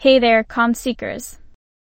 Hey there, calm seekers.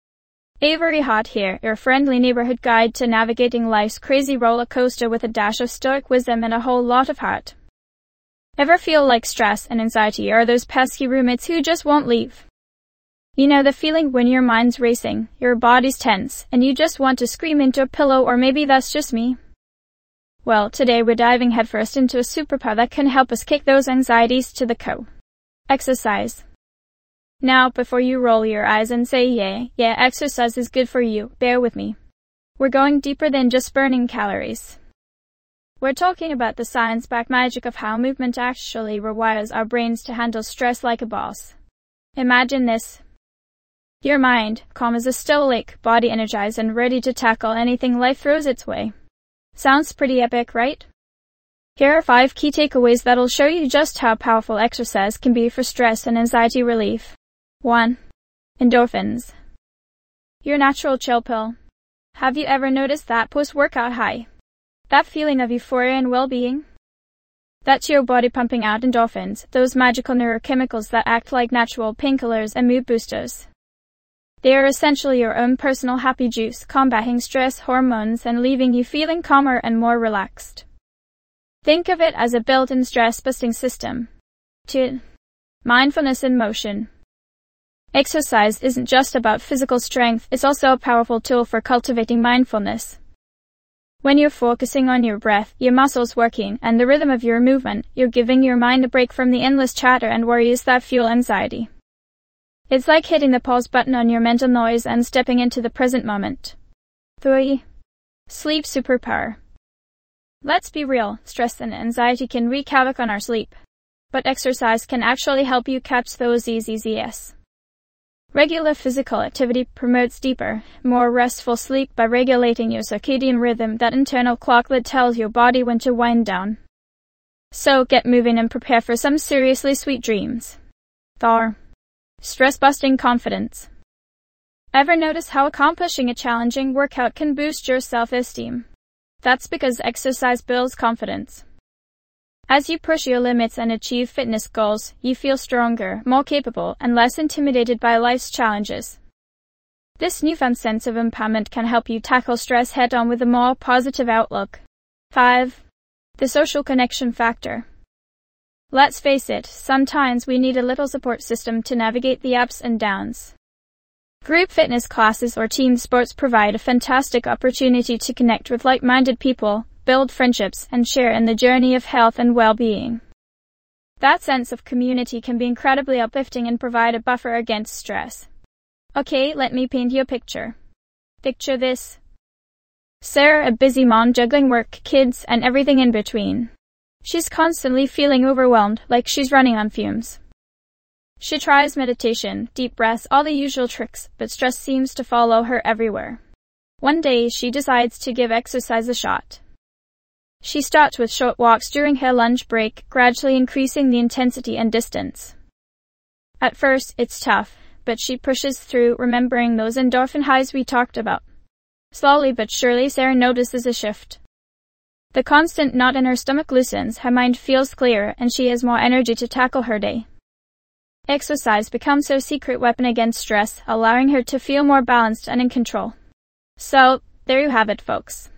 Avery Hot here, your friendly neighborhood guide to navigating life's crazy roller coaster with a dash of stoic wisdom and a whole lot of heart. Ever feel like stress and anxiety are those pesky roommates who just won't leave? You know the feeling when your mind's racing, your body's tense, and you just want to scream into a pillow, or maybe that's just me? Well, today we're diving headfirst into a superpower that can help us kick those anxieties to the core. Exercise. Now, before you roll your eyes and say yeah, exercise is good for you, bear with me. We're going deeper than just burning calories. We're talking about the science-backed magic of how movement actually rewires our brains to handle stress like a boss. Imagine this. Your mind, calm as a still lake, body energized and ready to tackle anything life throws its way. Sounds pretty epic, right? Here are 5 key takeaways that'll show you just how powerful exercise can be for stress and anxiety relief. 1. Endorphins. Your natural chill pill. Have you ever noticed that post-workout high? That feeling of euphoria and well-being? That's your body pumping out endorphins, those magical neurochemicals that act like natural painkillers and mood boosters. They are essentially your own personal happy juice, combating stress hormones and leaving you feeling calmer and more relaxed. Think of it as a built-in stress-busting system. 2. Mindfulness in motion. Exercise isn't just about physical strength, it's also a powerful tool for cultivating mindfulness. When you're focusing on your breath, your muscles working, and the rhythm of your movement, you're giving your mind a break from the endless chatter and worries that fuel anxiety. It's like hitting the pause button on your mental noise and stepping into the present moment. 3. Sleep superpower. Let's be real, stress and anxiety can wreak havoc on our sleep. But exercise can actually help you catch those easy. Regular physical activity promotes deeper, more restful sleep by regulating your circadian rhythm, that internal clock that tells your body when to wind down. So get moving and prepare for some seriously sweet dreams. 4. Stress-busting confidence. Ever notice how accomplishing a challenging workout can boost your self-esteem? That's because exercise builds confidence. As you push your limits and achieve fitness goals, you feel stronger, more capable, and less intimidated by life's challenges. This newfound sense of empowerment can help you tackle stress head-on with a more positive outlook. 5. The social connection factor. Let's face it, sometimes we need a little support system to navigate the ups and downs. Group fitness classes or team sports provide a fantastic opportunity to connect with like-minded people, build friendships, and share in the journey of health and well-being. That sense of community can be incredibly uplifting and provide a buffer against stress. Okay, let me paint you a picture. Picture this. Sarah, a busy mom juggling work, kids, and everything in between. She's constantly feeling overwhelmed, like she's running on fumes. She tries meditation, deep breaths, all the usual tricks, but stress seems to follow her everywhere. One day, she decides to give exercise a shot. She starts with short walks during her lunch break, gradually increasing the intensity and distance. At first, it's tough, but she pushes through, remembering those endorphin highs we talked about. Slowly but surely, Sarah notices a shift. The constant knot in her stomach loosens, her mind feels clearer, and she has more energy to tackle her day. Exercise becomes her secret weapon against stress, allowing her to feel more balanced and in control. So, there you have it, folks.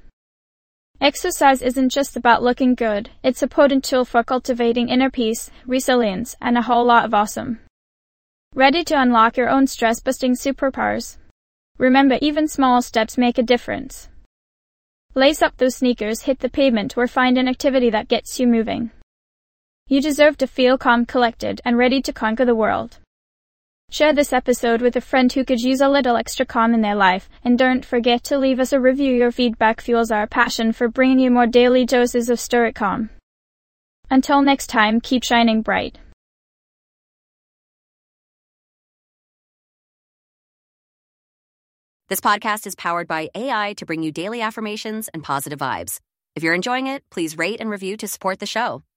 Exercise isn't just about looking good, it's a potent tool for cultivating inner peace, resilience, and a whole lot of awesome. Ready to unlock your own stress-busting superpowers? Remember, even small steps make a difference. Lace up those sneakers, hit the pavement, or find an activity that gets you moving. You deserve to feel calm, collected, and ready to conquer the world. Share this episode with a friend who could use a little extra calm in their life, and don't forget to leave us a review. Your feedback fuels our passion for bringing you more daily doses of stoic calm. Until next time, keep shining bright. This podcast is powered by AI to bring you daily affirmations and positive vibes. If you're enjoying it, please rate and review to support the show.